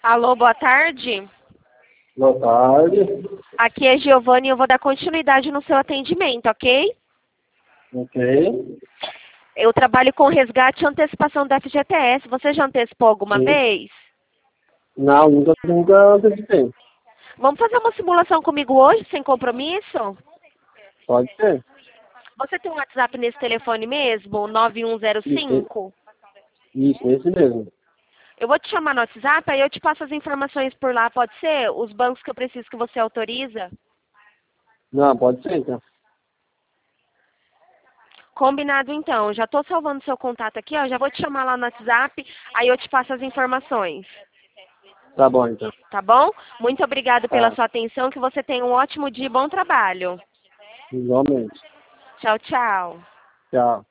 Alô, boa tarde. Boa tarde. Aqui é Giovanni e eu vou dar continuidade no seu atendimento, ok? Ok. Eu trabalho com resgate e antecipação da FGTS. Você já antecipou alguma Sim. vez? Não, nunca antecipei. Vamos fazer uma simulação comigo hoje, sem compromisso? Pode ser. Você tem um WhatsApp nesse telefone mesmo, Isso, 9105? esse mesmo. Eu vou te chamar no WhatsApp, aí eu te passo as informações por lá, pode ser? Os bancos que eu preciso que você autoriza? Não, pode ser, então. Combinado então, já estou salvando seu contato aqui, ó. Já vou te chamar lá no WhatsApp, aí eu te passo as informações. Tá bom, então. Tá bom? Muito obrigado pela Tá. sua atenção, que você tenha um ótimo dia e bom trabalho. Igualmente. Tchau, tchau. Tchau.